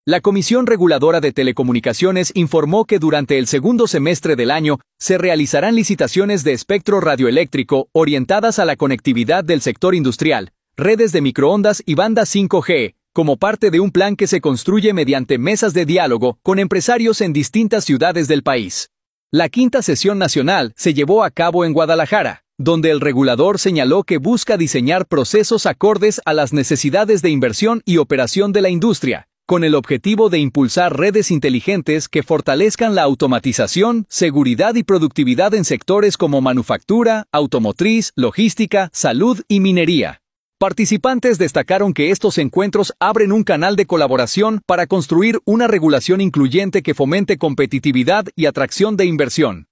La Comisión Reguladora de Telecomunicaciones informó que durante el segundo semestre del año se realizarán licitaciones de espectro radioeléctrico orientadas a la conectividad del sector industrial, redes de microondas y banda 5G, como parte de un plan que se construye mediante mesas de diálogo con empresarios en distintas ciudades del país. La quinta sesión nacional se llevó a cabo en Guadalajara, donde el regulador señaló que busca diseñar procesos acordes a las necesidades de inversión y operación de la industria, con el objetivo de impulsar redes inteligentes que fortalezcan la automatización, seguridad y productividad en sectores como manufactura, automotriz, logística, salud y minería. Participantes destacaron que estos encuentros abren un canal de colaboración para construir una regulación incluyente que fomente competitividad y atracción de inversión.